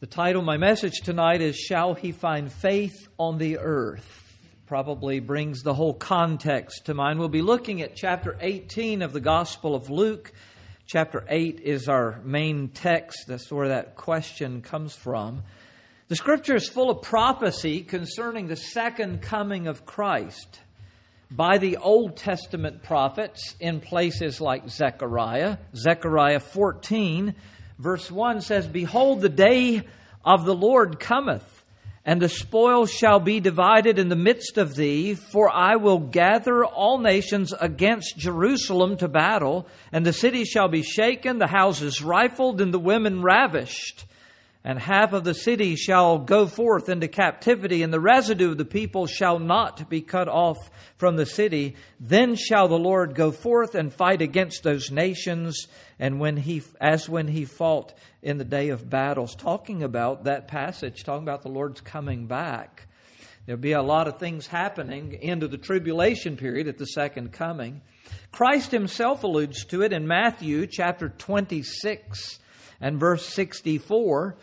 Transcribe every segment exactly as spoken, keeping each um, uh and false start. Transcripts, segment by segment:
The title of my message tonight is Shall He Find Faith on the Earth? Probably brings the whole context to mind. We'll be looking at chapter eighteen of the Gospel of Luke. Chapter eight is our main text. That's where that question comes from. The Scripture is full of prophecy concerning the second coming of Christ by the Old Testament prophets in places like Zechariah. Zechariah fourteen, verse one says, Behold, the day of the Lord cometh, and the spoil shall be divided in the midst of thee, for I will gather all nations against Jerusalem to battle, and the city shall be shaken, the houses rifled, and the women ravished. And half of the city shall go forth into captivity, and the residue of the people shall not be cut off from the city. Then shall the Lord go forth and fight against those nations, and when he, as when he fought in the day of battles. Talking about that passage, talking about the Lord's coming back. There'll be a lot of things happening into the tribulation period at the second coming. Christ himself alludes to it in Matthew chapter twenty-six and verse sixty-four.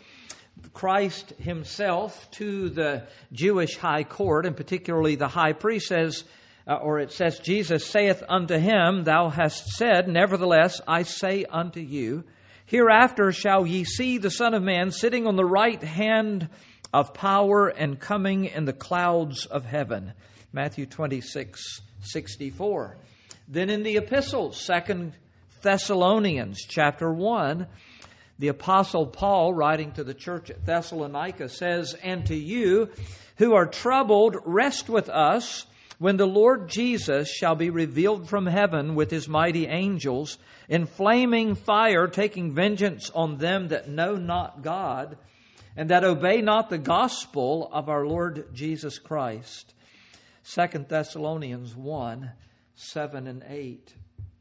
Christ himself to the Jewish high court, and particularly the high priest, says, uh, or it says, Jesus saith unto him, Thou hast said, nevertheless I say unto you, hereafter shall ye see the Son of Man sitting on the right hand of power and coming in the clouds of heaven. Matthew twenty-six, sixty-four. Then in the epistles, Second Thessalonians chapter one, the Apostle Paul, writing to the church at Thessalonica, says, And to you who are troubled, rest with us when the Lord Jesus shall be revealed from heaven with his mighty angels, in flaming fire, taking vengeance on them that know not God, and that obey not the gospel of our Lord Jesus Christ. Second Thessalonians one, seven and eight.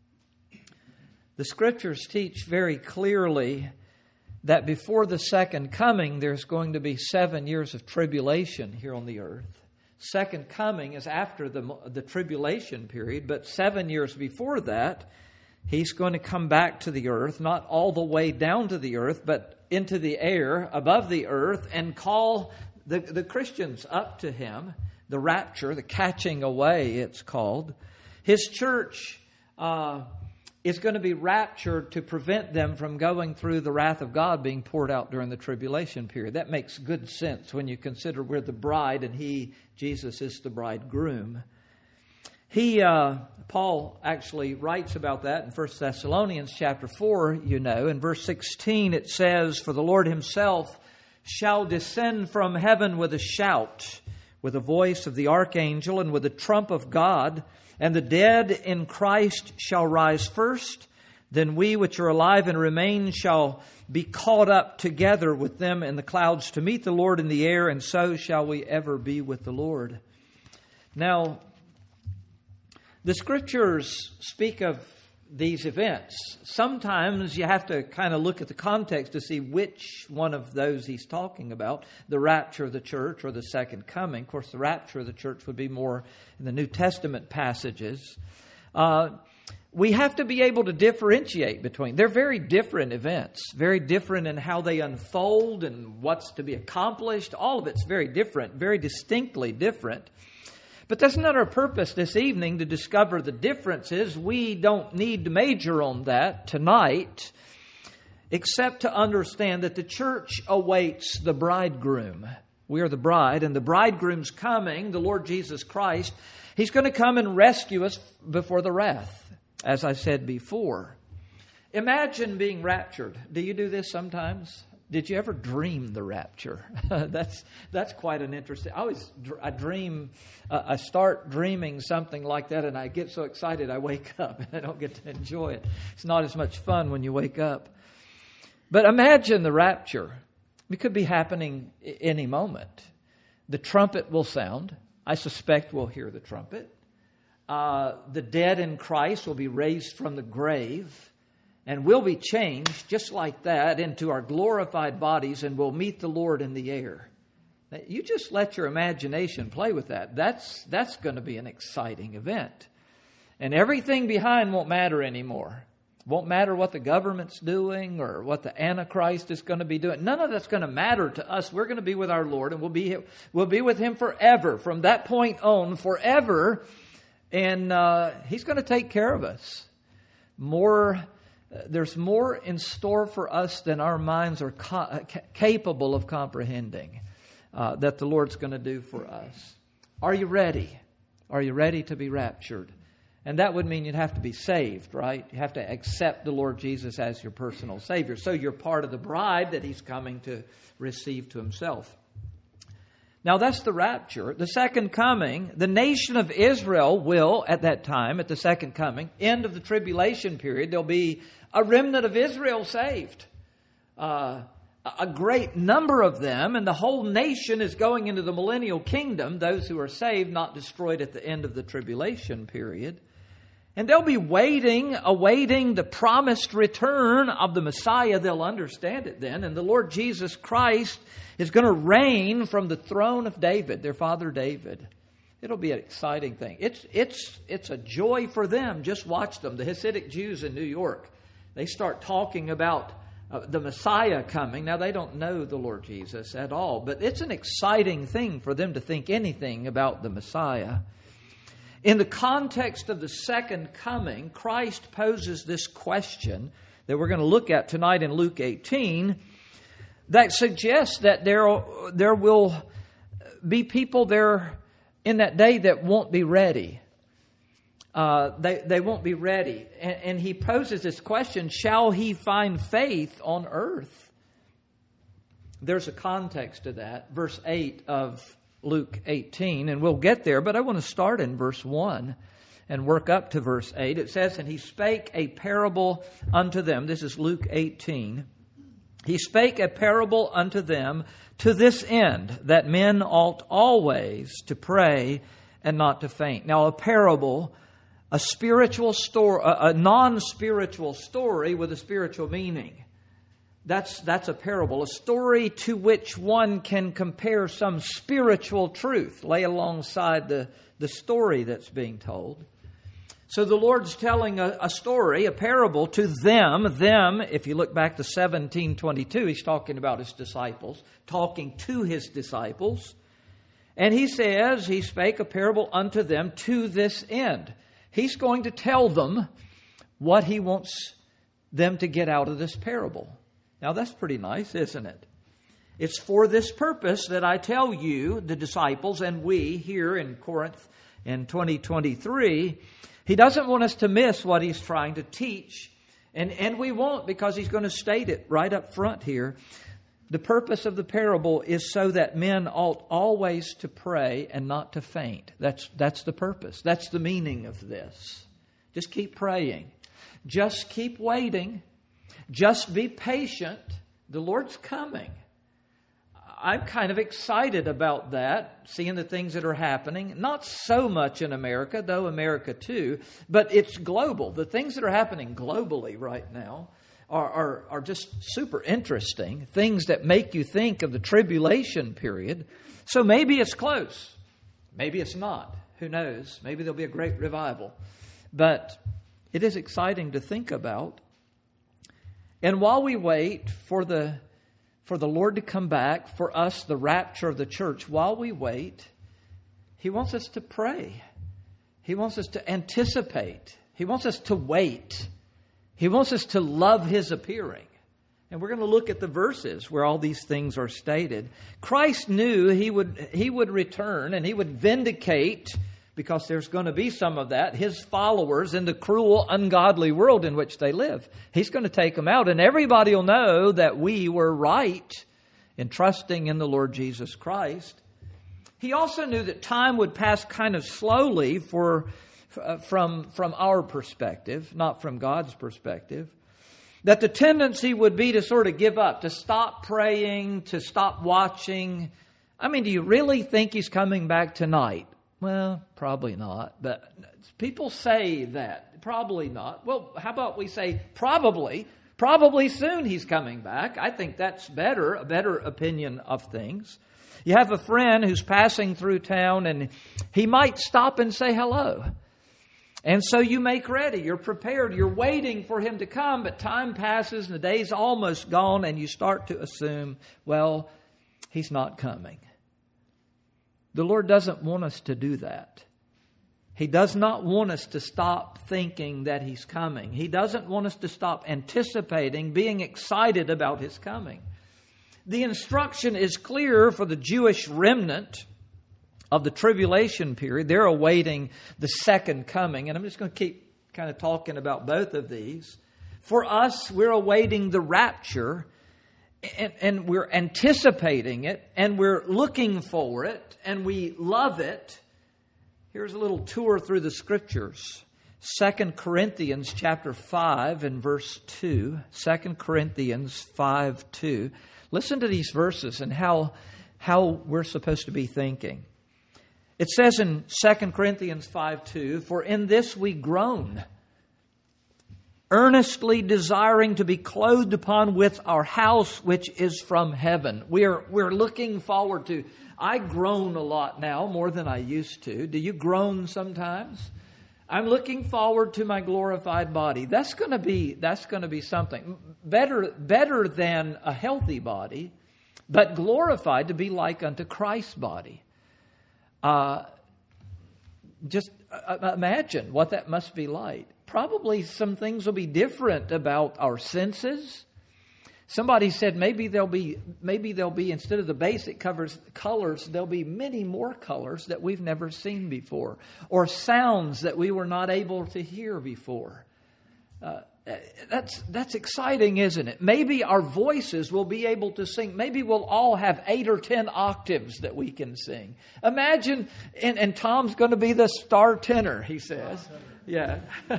The Scriptures teach very clearly that before the second coming, there's going to be seven years of tribulation here on the earth. Second coming is after the, the tribulation period, but seven years before that, he's going to come back to the earth, not all the way down to the earth, but into the air above the earth, and call the, the Christians up to him. The rapture, the catching away, it's called. His church uh, is going to be raptured to prevent them from going through the wrath of God being poured out during the tribulation period. That makes good sense when you consider we're the bride and he, Jesus, is the bridegroom. He, uh, Paul actually writes about that in First Thessalonians chapter four, you know. In verse sixteen it says, For the Lord himself shall descend from heaven with a shout, with the voice of the archangel, and with the trump of God, and the dead in Christ shall rise first. Then we which are alive and remain shall be caught up together with them in the clouds to meet the Lord in the air, and so shall we ever be with the Lord. Now, the Scriptures speak of these events. Sometimes you have to kind of look at the context to see which one of those he's talking about, the rapture of the church or the second coming. Of course, the rapture of the church would be more in the New Testament passages. Uh, we have to be able to differentiate between. They're very different events, very different in how they unfold and what's to be accomplished. All of it's very different, very distinctly different. But that's not our purpose this evening, to discover the differences. We don't need to major on that tonight, except to understand that the church awaits the bridegroom. We are the bride, and the bridegroom's coming, the Lord Jesus Christ. He's going to come and rescue us before the wrath, as I said before. Imagine being raptured. Do you do this sometimes? Did you ever dream the rapture? that's that's quite an interesting. I always I dream. Uh, I start dreaming something like that, and I get so excited I wake up and I don't get to enjoy it. It's not as much fun when you wake up. But imagine the rapture. It could be happening any moment. The trumpet will sound. I suspect we'll hear the trumpet. Uh, the dead in Christ will be raised from the grave. And we'll be changed just like that into our glorified bodies, and we'll meet the Lord in the air. Now, you just let your imagination play with that. That's that's going to be an exciting event. And everything behind won't matter anymore. Won't matter what the government's doing or what the Antichrist is going to be doing. None of that's going to matter to us. We're going to be with our Lord, and we'll be we'll be with Him forever. From that point on, forever, and uh, He's going to take care of us. More, uh, there's more in store for us than our minds are co- capable of comprehending. Uh, that the Lord's going to do for us. Are you ready? Are you ready to be raptured? And that would mean you'd have to be saved, right? You have to accept the Lord Jesus as your personal Savior. So you're part of the bride that He's coming to receive to Himself. Now that's the rapture. The second coming, the nation of Israel will, at that time, at the second coming, end of the tribulation period, there'll be a remnant of Israel saved. Uh, a great number of them, and the whole nation is going into the millennial kingdom, those who are saved, not destroyed at the end of the tribulation period. And they'll be waiting, awaiting the promised return of the Messiah. They'll understand it then. And the Lord Jesus Christ is going to reign from the throne of David, their father David. It'll be an exciting thing. It's, it's, it's a joy for them. Just watch them. The Hasidic Jews in New York, they start talking about uh, the Messiah coming. Now, they don't know the Lord Jesus at all, but it's an exciting thing for them to think anything about the Messiah. In the context of the second coming, Christ poses this question that we're going to look at tonight in Luke eighteen that suggests that there, there will be people there in that day that won't be ready. Uh, they, they won't be ready. And, and he poses this question, shall he find faith on earth? There's a context to that. Verse eight of Luke eighteen, and we'll get there, but I want to start in verse one and work up to verse eight. It says, and he spake a parable unto them. This is Luke eighteen. He spake a parable unto them to this end, that men ought always to pray and not to faint. Now, a parable, a spiritual story, a non-spiritual story with a spiritual meaning. That's that's a parable, a story to which one can compare some spiritual truth, lay alongside the, the story that's being told. So the Lord's telling a, a story, a parable to them. Them, if you look back to seventeen twenty-two, He's talking about His disciples, talking to His disciples. And He says, He spake a parable unto them to this end. He's going to tell them what He wants them to get out of this parable. Now, that's pretty nice, isn't it? It's for this purpose that I tell you, the disciples, and we here in Corinth in twenty twenty-three, He doesn't want us to miss what He's trying to teach. And, and we won't, because He's going to state it right up front here. The purpose of the parable is so that men ought always to pray and not to faint. That's, that's the purpose. That's the meaning of this. Just keep praying. Just keep waiting. Just be patient. The Lord's coming. I'm kind of excited about that, seeing the things that are happening. Not so much in America, though America too, but it's global. The things that are happening globally right now are, are, are just super interesting. Things that make you think of the tribulation period. So maybe it's close. Maybe it's not. Who knows? Maybe there'll be a great revival. But it is exciting to think about. And while we wait for the for the Lord to come back, for us, the rapture of the church, while we wait, He wants us to pray. He wants us to anticipate. He wants us to wait. He wants us to love His appearing. And we're going to look at the verses where all these things are stated. Christ knew He would He would return and He would vindicate, because there's going to be some of that, His followers in the cruel, ungodly world in which they live. He's going to take them out, and everybody will know that we were right in trusting in the Lord Jesus Christ. He also knew that time would pass kind of slowly for, uh, from, from our perspective, not from God's perspective. That the tendency would be to sort of give up, to stop praying, to stop watching. I mean, do you really think He's coming back tonight? Well, probably not, but people say that. Probably not. Well, how about we say probably, probably soon He's coming back. I think that's better, a better opinion of things. You have a friend who's passing through town and he might stop and say hello. And so you make ready. You're prepared. You're waiting for Him to come. But time passes and the day's almost gone. And you start to assume, well, He's not coming. The Lord doesn't want us to do that. He does not want us to stop thinking that He's coming. He doesn't want us to stop anticipating, being excited about His coming. The instruction is clear for the Jewish remnant of the tribulation period. They're awaiting the second coming. And I'm just going to keep kind of talking about both of these. For us, we're awaiting the rapture, and, and we're anticipating it, and we're looking for it, and we love it. Here's a little tour through the Scriptures. Second Corinthians chapter five and verse two. Second Corinthians five two. Listen to these verses and how, how we're supposed to be thinking. It says in Second Corinthians five two, "For in this we groan, earnestly desiring to be clothed upon with our house which is from heaven." We're, we're looking forward to. I groan a lot now, more than I used to. Do you groan sometimes? I'm looking forward to my glorified body. That's going to be, that's going to be something. Better, better than a healthy body, but glorified to be like unto Christ's body. Uh, just uh, imagine what that must be like. Probably some things will be different about our senses. Somebody said maybe there'll be, maybe there'll be, instead of the basic covers, colors, there'll be many more colors that we've never seen before, or sounds that we were not able to hear before. Uh, that's that's exciting, isn't it? Maybe our voices will be able to sing. Maybe we'll all have eight or ten octaves that we can sing. Imagine, and, and Tom's going to be the star tenor, he says. Yeah.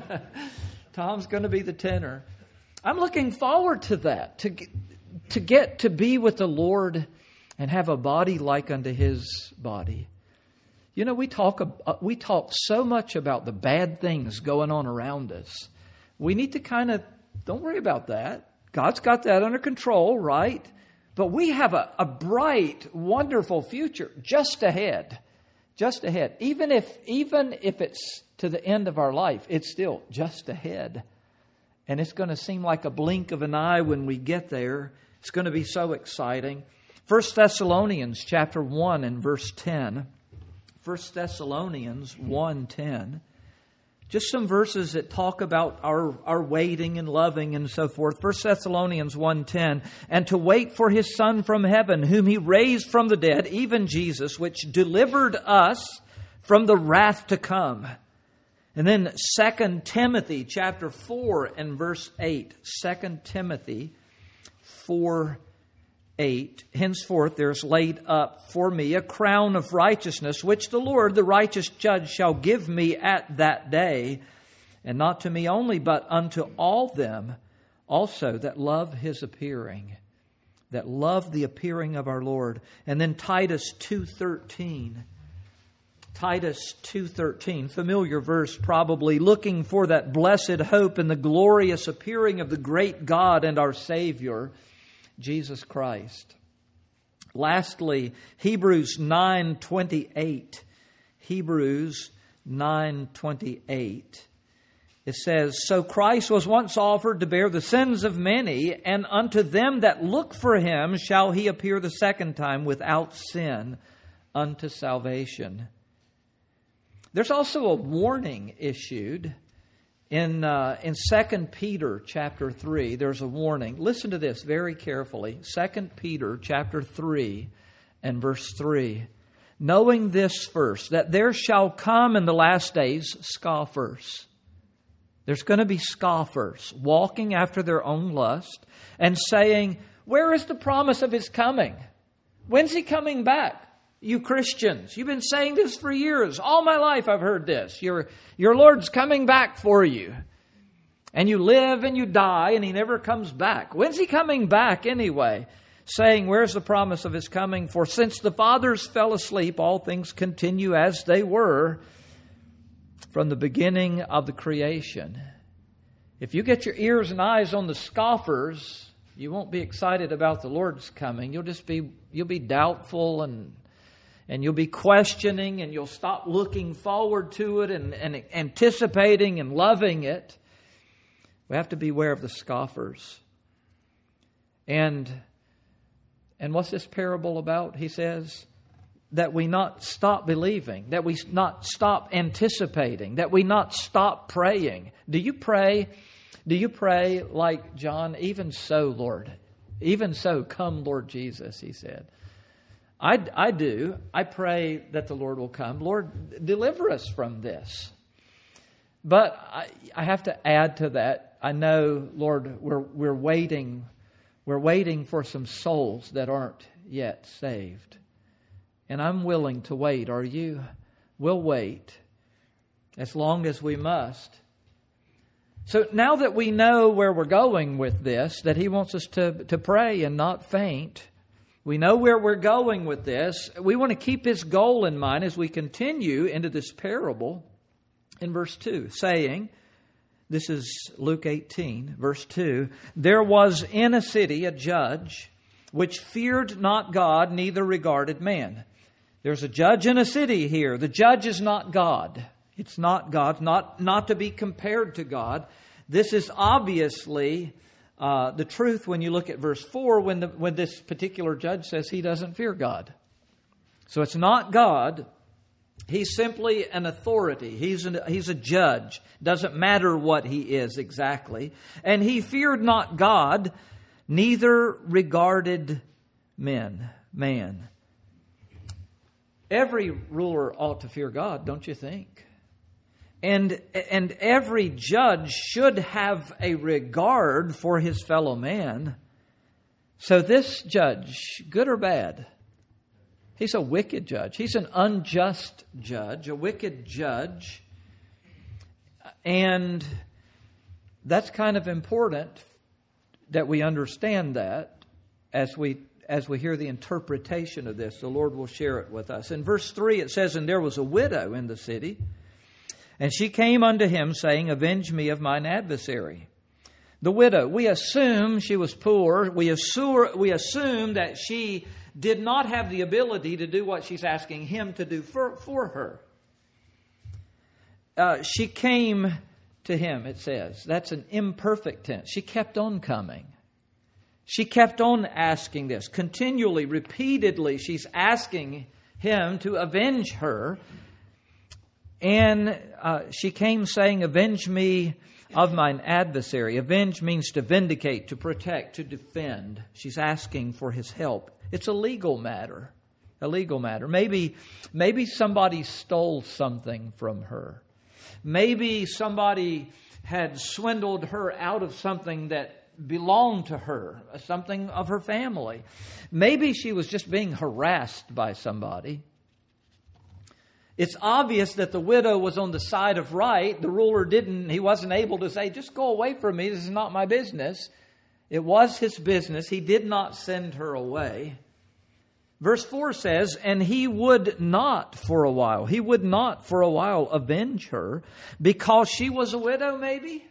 Tom's going to be the tenor. I'm looking forward to that, to get, to get to be with the Lord and have a body like unto His body. You know, we talk we talk so much about the bad things going on around us. We need to kind of, don't worry about that. God's got that under control, right? But we have a, a bright, wonderful future just ahead. Just ahead. Even if, even if it's to the end of our life, it's still just ahead. And it's going to seem like a blink of an eye when we get there. It's going to be so exciting. First Thessalonians chapter one and verse ten. First Thessalonians one ten. Just some verses that talk about our, our waiting and loving and so forth. First Thessalonians one ten. "And to wait for His Son from heaven, whom He raised from the dead, even Jesus, which delivered us from the wrath to come." And then Second Timothy chapter four and verse eight. Second Timothy four eight. "Henceforth there is laid up for me a crown of righteousness, which the Lord, the righteous judge, shall give me at that day, and not to me only, but unto all them also that love His appearing." That love the appearing of our Lord. And then Titus two thirteen. Titus two thirteen, familiar verse probably, "Looking for that blessed hope and the glorious appearing of the great God and our Savior, Jesus Christ." Lastly, Hebrews nine twenty-eight. Hebrews nine twenty-eight. It says, "So Christ was once offered to bear the sins of many, and unto them that look for Him shall He appear the second time without sin unto salvation." There's also a warning issued in uh, in Second Peter chapter three. There's a warning. Listen to this very carefully. Second Peter chapter three and verse three. "Knowing this first, that there shall come in the last days scoffers." There's going to be scoffers walking after their own lust and saying, "Where is the promise of His coming? When's He coming back? You Christians, you've been saying this for years. All my life I've heard this. Your, your Lord's coming back for you. And you live and you die and He never comes back. When's He coming back anyway?" Saying, "Where's the promise of His coming? For since the fathers fell asleep, all things continue as they were from the beginning of the creation." If you get your ears and eyes on the scoffers, you won't be excited about the Lord's coming. You'll just be, you'll be doubtful and and you'll be questioning, and you'll stop looking forward to it and, and anticipating and loving it. We have to beware of the scoffers. And, and what's this parable about? He says that we not stop believing, that we not stop anticipating, that we not stop praying. Do you pray? Do you pray like John? Even so, Lord. Even so, come, Lord Jesus, he said. I, I do. I pray that the Lord will come. Lord, deliver us from this. But I, I have to add to that. I know, Lord, we're we're waiting. We're waiting for some souls that aren't yet saved. And I'm willing to wait. Are you? We'll wait as long as we must. So now that we know where we're going with this, that He wants us to, to pray and not faint, we know where we're going with this. We want to keep His goal in mind as we continue into this parable in verse two, saying, this is Luke eighteen, verse two, there was in a city a judge which feared not God, neither regarded man. There's a judge in a city here. The judge is not God. It's not God, not, not to be compared to God. This is obviously uh, the truth when you look at verse four, when, the, when this particular judge says he doesn't fear God. So it's not God. He's simply an authority. He's, an, he's a judge. Doesn't matter what he is exactly. And he feared not God, neither regarded men, man. Every ruler ought to fear God, don't you think? And, and every judge should have a regard for his fellow man. So this judge, good or bad, he's a wicked judge. He's an unjust judge, a wicked judge. And that's kind of important that we understand that as we as we hear the interpretation of this. The Lord will share it with us. In verse three it says, and there was a widow in the city, and she came unto him, saying, avenge me of mine adversary. The widow, we assume she was poor. We assume, we assume that she did not have the ability to do what she's asking him to do for, for her. Uh, she came to him, it says. That's an imperfect tense. She kept on coming. She kept on asking this. Continually, repeatedly, she's asking him to avenge her. And uh, she came saying, avenge me of mine adversary. Avenge means to vindicate, to protect, to defend. She's asking for his help. It's a legal matter. A legal matter. Maybe, maybe somebody stole something from her. Maybe somebody had swindled her out of something that belonged to her, something of her family. Maybe she was just being harassed by somebody. It's obvious that the widow was on the side of right. The ruler didn't, he wasn't able to say, just go away from me. This is not my business. It was his business. He did not send her away. Verse four says, and he would not for a while, he would not for a while avenge her because she was a widow, maybe?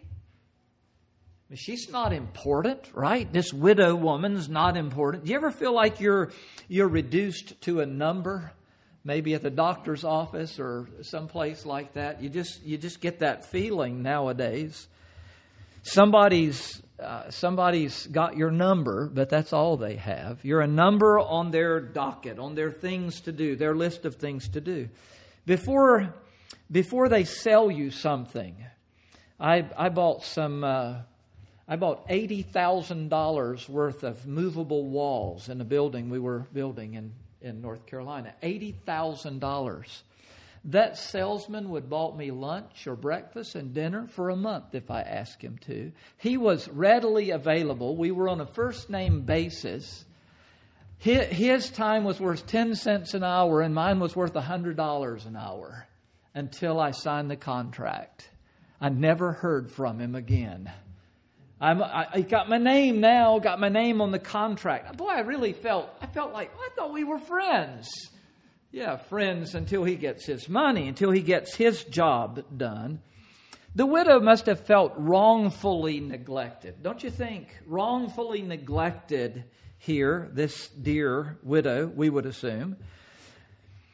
She's not important, right? This widow woman's not important. Do you ever feel like you're you're reduced to a number? Maybe at the doctor's office or someplace like that. You just you just get that feeling nowadays. Somebody's uh, somebody's got your number, but that's all they have. You're a number on their docket, on their things to do, their list of things to do. Before before they sell you something, I I bought some. Uh, I bought eighty thousand dollars worth of movable walls in a building we were building in, in North Carolina. eighty thousand dollars. That salesman would bought me lunch or breakfast and dinner for a month if I asked him to. He was readily available. We were on a first name basis. His, his time was worth ten cents an hour and mine was worth one hundred dollars an hour until I signed the contract. I never heard from him again. I'm, I, I got my name now, got my name on the contract. Boy, I really felt, I felt like, I thought we were friends. Yeah, friends until he gets his money, until he gets his job done. The widow must have felt wrongfully neglected. Don't you think? Wrongfully neglected here, this dear widow, we would assume.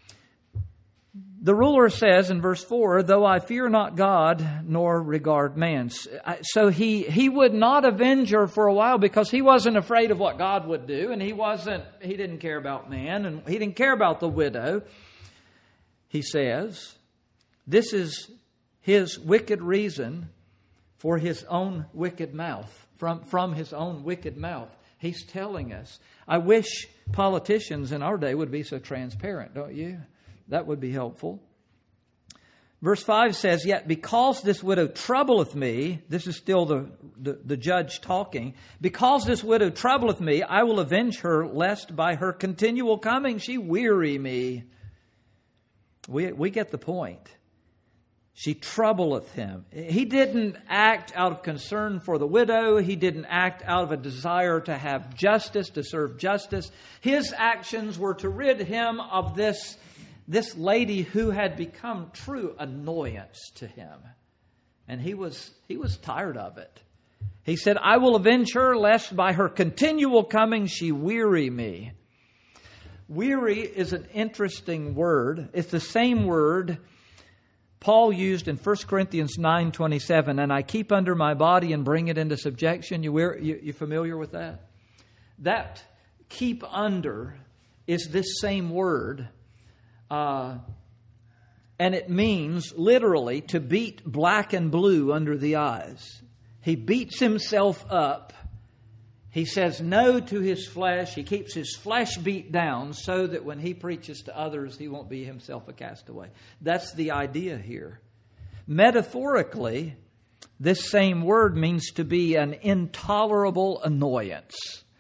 The ruler says in verse four, though I fear not God nor regard man. So he, he would not avenge her for a while because he wasn't afraid of what God would do, and he wasn't, he didn't care about man, and he didn't care about the widow. He says, this is his wicked reason for his own wicked mouth, from, from his own wicked mouth. He's telling us. I wish politicians in our day would be so transparent, don't you? That would be helpful. Verse five says, yet because this widow troubleth me, this is still the, the, the judge talking, because this widow troubleth me, I will avenge her, lest by her continual coming she weary me. We, we get the point. She troubleth him. He didn't act out of concern for the widow. He didn't act out of a desire to have justice, to serve justice. His actions were to rid him of this This lady who had become true annoyance to him. And he was he was tired of it. He said, I will avenge her, lest by her continual coming she weary me. Weary is an interesting word. It's the same word Paul used in First Corinthians nine twenty-seven. And I keep under my body and bring it into subjection. You, you, you familiar with that? That keep under is this same word. Uh, and it means literally to beat black and blue under the eyes. He beats himself up. He says no to his flesh. He keeps his flesh beat down so that when he preaches to others, he won't be himself a castaway. That's the idea here. Metaphorically, this same word means to be an intolerable annoyance.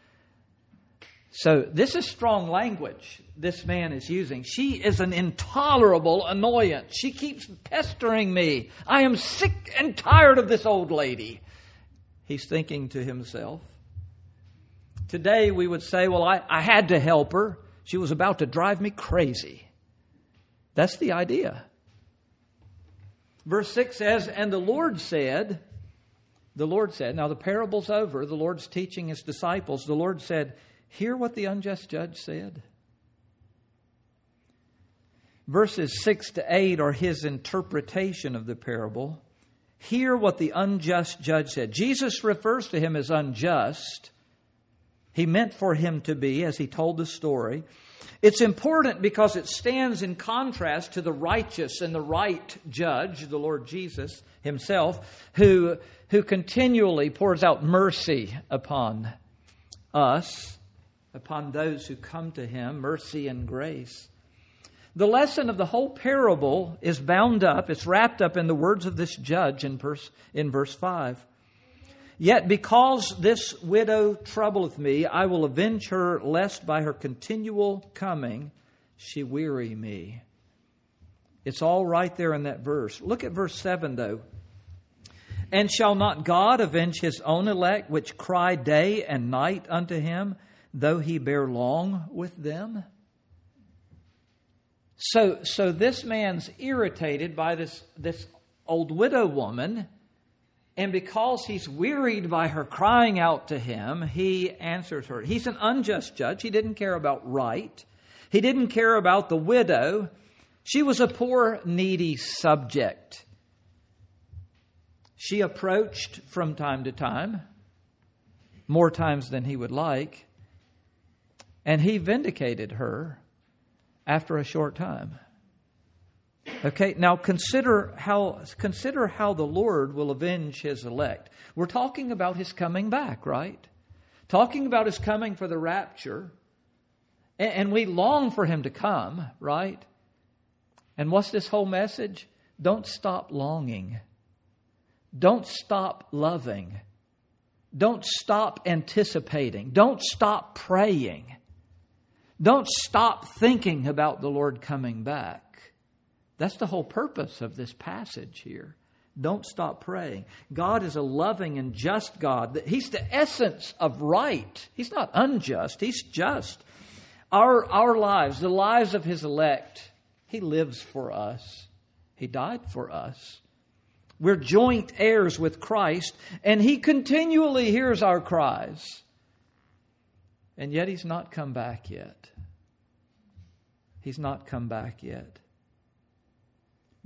So this is strong language this man is using. She is an intolerable annoyance. She keeps pestering me. I am sick and tired of this old lady. He's thinking to himself. Today we would say, well, I, I had to help her. She was about to drive me crazy. That's the idea. Verse six says, and the Lord said, the Lord said, now the parable's over. The Lord's teaching his disciples. The Lord said, hear what the unjust judge said. Verses six to eight are his interpretation of the parable. Hear what the unjust judge said. Jesus refers to him as unjust. He meant for him to be, as he told the story. It's important because it stands in contrast to the righteous and the right judge, the Lord Jesus himself, who, who continually pours out mercy upon us, upon those who come to him, mercy and grace. The lesson of the whole parable is bound up, it's wrapped up in the words of this judge in verse, in verse five. Yet because this widow troubleth me, I will avenge her, lest by her continual coming she weary me. It's all right there in that verse. Look at verse seven though. And shall not God avenge his own elect, which cry day and night unto him, though he bear long with them? So, so this man's irritated by this, this old widow woman, and because he's wearied by her crying out to him, he answers her. He's an unjust judge. He didn't care about right. He didn't care about the widow. She was a poor, needy subject. She approached from time to time, more times than he would like, and he vindicated her after a short time. Okay, now consider how consider how the Lord will avenge his elect. We're talking about his coming back, right? Talking about his coming for the rapture. And, and we long for him to come, right? And what's this whole message? Don't stop longing. Don't stop loving. Don't stop anticipating. Don't stop praying. Don't stop thinking about the Lord coming back. That's the whole purpose of this passage here. Don't stop praying. God is a loving and just God. He's the essence of right. He's not unjust. He's just. Our, our lives, the lives of his elect, he lives for us. He died for us. We're joint heirs with Christ, and he continually hears our cries. And yet he's not come back yet. He's not come back yet.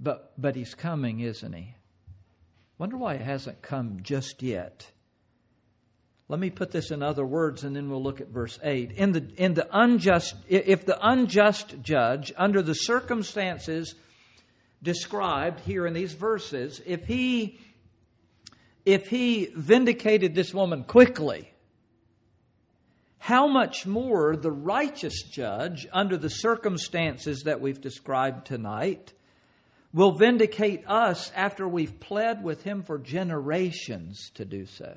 But, but He's coming, isn't He? Wonder why He hasn't come just yet. Let me put this in other words, and then we'll look at verse eight. In the in the unjust, if the unjust judge, under the circumstances described here in these verses, if he if he vindicated this woman quickly, how much more the righteous judge, under the circumstances that we've described tonight, will vindicate us after we've pled with Him for generations to do so.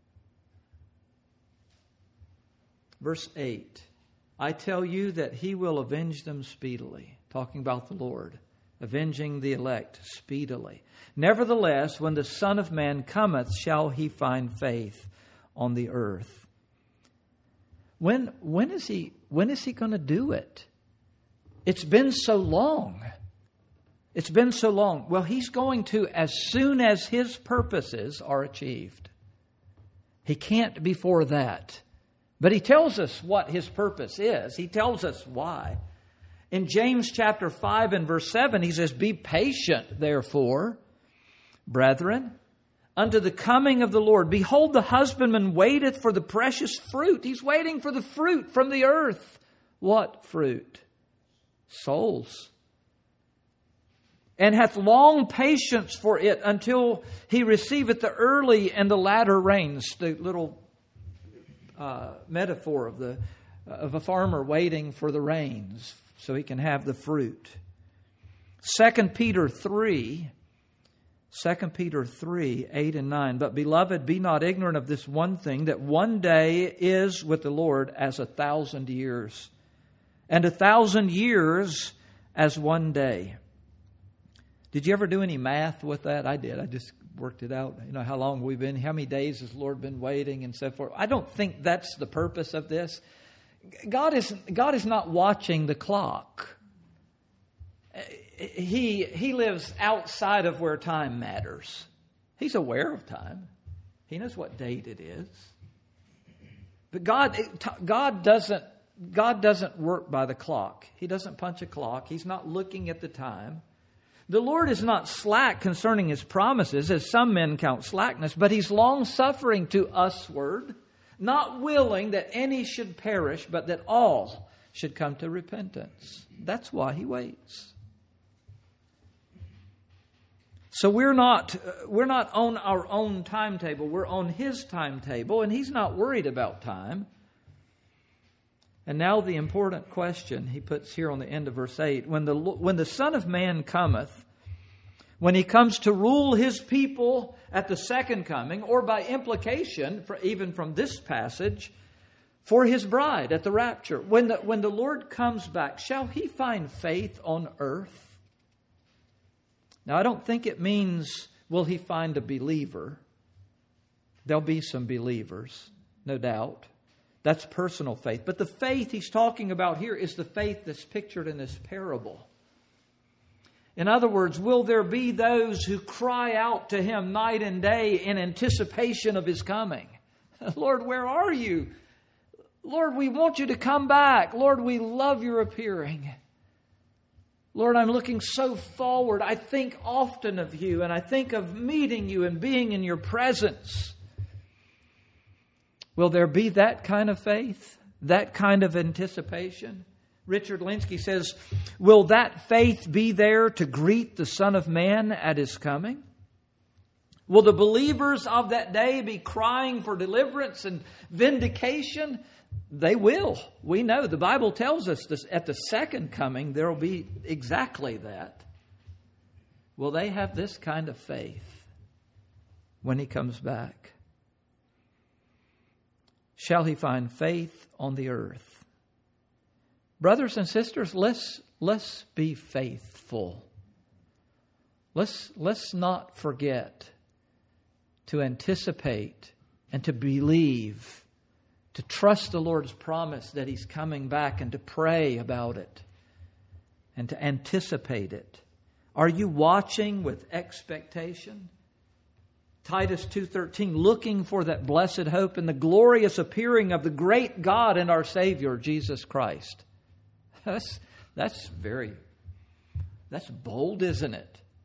Verse eight, I tell you that He will avenge them speedily. Talking about the Lord, avenging the elect speedily. Nevertheless, when the Son of Man cometh, shall He find faith on the earth? When, when is He, when is He going to do it? It's been so long. It's been so long. Well, He's going to as soon as His purposes are achieved. He can't before that. But He tells us what His purpose is. He tells us why. In James chapter five and verse seven, he says, be patient, therefore, brethren, unto the coming of the Lord. Behold, the husbandman waiteth for the precious fruit. He's waiting for the fruit from the earth. What fruit? Souls. And hath long patience for it until he receiveth the early and the latter rains. The little uh, metaphor of the of a farmer waiting for the rains so he can have the fruit. Second Peter three, Second Peter three, eight and nine. But beloved, be not ignorant of this one thing, that one day is with the Lord as a thousand years, and a thousand years as one day. Did you ever do any math with that? I did. I just worked it out. You know, how long we've been, how many days has the Lord been waiting and so forth. I don't think that's the purpose of this. God is, God is not watching the clock. He, he lives outside of where time matters. He's aware of time. He knows what date it is. But God, God doesn't, God doesn't work by the clock. He doesn't punch a clock. He's not looking at the time. The Lord is not slack concerning His promises, as some men count slackness, but He's long-suffering to usward, not willing that any should perish, but that all should come to repentance. That's why He waits. So we're not, we're not on our own timetable. We're on His timetable, and He's not worried about time. And now the important question He puts here on the end of verse eight. When the, when the Son of Man cometh, when He comes to rule His people at the second coming, or by implication, for even from this passage, for His bride at the rapture. When the, when the Lord comes back, shall He find faith on earth? Now, I don't think it means, will He find a believer? There'll be some believers, no doubt. That's personal faith. But the faith He's talking about here is the faith that's pictured in this parable. In other words, will there be those who cry out to Him night and day in anticipation of His coming? Lord, where are you? Lord, we want you to come back. Lord, we love your appearing. Lord, I'm looking so forward. I think often of you, and I think of meeting you and being in your presence. Will there be that kind of faith? That kind of anticipation? Richard Linsky says, will that faith be there to greet the Son of Man at His coming? Will the believers of that day be crying for deliverance and vindication? They will. We know. The Bible tells us this, at the second coming there will be exactly that. Will they have this kind of faith when He comes back? Shall He find faith on the earth? Brothers and sisters, let's, let's be faithful. Let's, let's not forget to anticipate and to believe, to trust the Lord's promise that He's coming back, and to pray about it and to anticipate it. Are you watching with expectation? Titus two thirteen, looking for that blessed hope and the glorious appearing of the great God and our Savior, Jesus Christ. That's, that's very, that's bold, isn't it?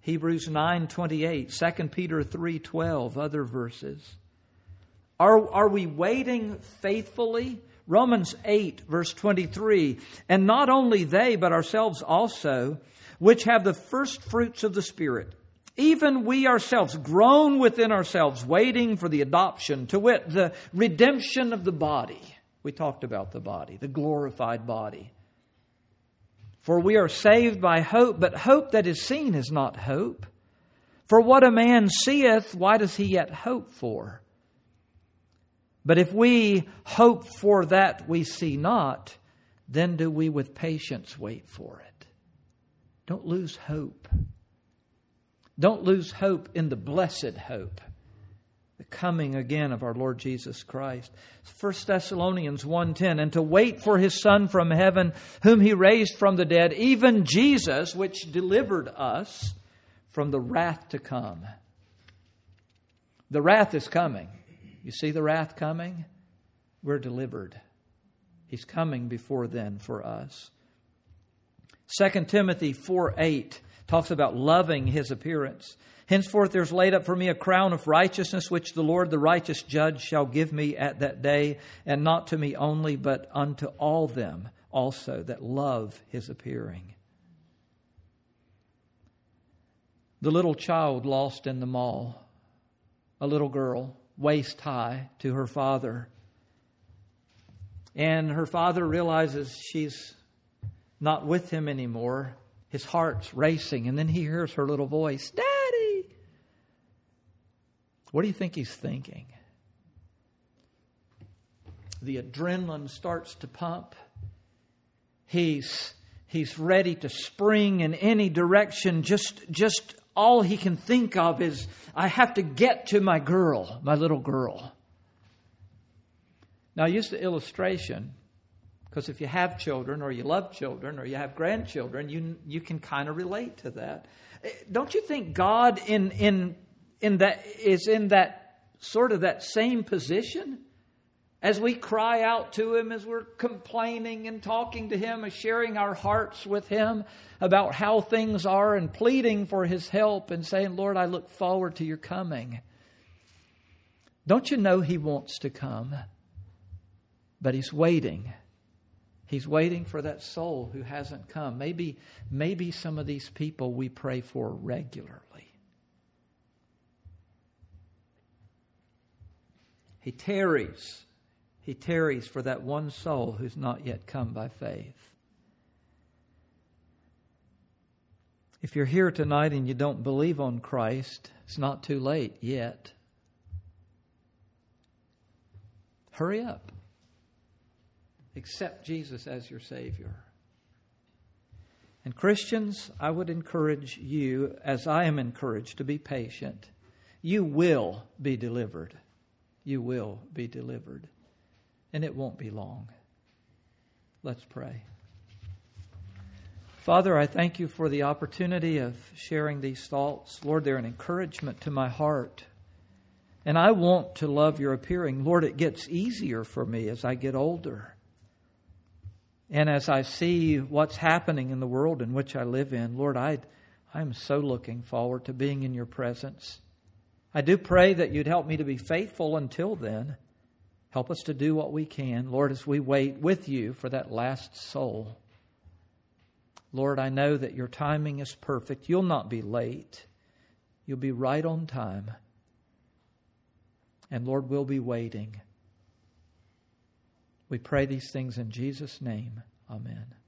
Hebrews nine twenty-eight, Second Peter three twelve, other verses. Are, are we waiting faithfully? Romans eight, verse twenty-three, and not only they, but ourselves also, which have the first fruits of the Spirit, even we ourselves, groan within ourselves, waiting for the adoption, to wit, the redemption of the body. We talked about the body, the glorified body. For we are saved by hope, but hope that is seen is not hope. For what a man seeth, why does he yet hope for? But if we hope for that we see not, then do we with patience wait for it. Don't lose hope. Don't lose hope in the blessed hope, the coming again of our Lord Jesus Christ. First Thessalonians one ten, and to wait for His Son from heaven, whom He raised from the dead, even Jesus, which delivered us from the wrath to come. The wrath is coming. You see the wrath coming? We're delivered. He's coming before then for us. Second Timothy four eight talks about loving His appearance. Henceforth there's laid up for me a crown of righteousness, which the Lord, the righteous judge, shall give me at that day, and not to me only, but unto all them also that love His appearing. The little child lost in the mall, a little girl, waist high, to her father. And her father realizes she's not with him anymore. His heart's racing. And then he hears her little voice, "Daddy!" What do you think he's thinking? The adrenaline starts to pump. He's, he's ready to spring in any direction. Just, just all he can think of is, I have to get to my girl, my little girl. Now, I use the illustration because if you have children or you love children or you have grandchildren, you you can kind of relate to that. Don't you think God in in in that is in that sort of that same position? As we cry out to Him, as we're complaining and talking to Him, and sharing our hearts with Him about how things are and pleading for His help and saying, Lord, I look forward to your coming. Don't you know He wants to come? But He's waiting. He's waiting for that soul who hasn't come. Maybe, maybe some of these people we pray for regularly. He tarries. He tarries for that one soul who's not yet come by faith. If you're here tonight and you don't believe on Christ, it's not too late yet. Hurry up. Accept Jesus as your Savior. And Christians, I would encourage you, as I am encouraged, to be patient. You will be delivered. You will be delivered. And it won't be long. Let's pray. Father, I thank you for the opportunity of sharing these thoughts. Lord, they're an encouragement to my heart. And I want to love your appearing. Lord, it gets easier for me as I get older. And as I see what's happening in the world in which I live in, Lord, I, I'm so looking forward to being in your presence. I do pray that you'd help me to be faithful until then. Help us to do what we can, Lord, as we wait with you for that last soul. Lord, I know that your timing is perfect. You'll not be late. You'll be right on time. And Lord, we'll be waiting. We pray these things in Jesus' name. Amen.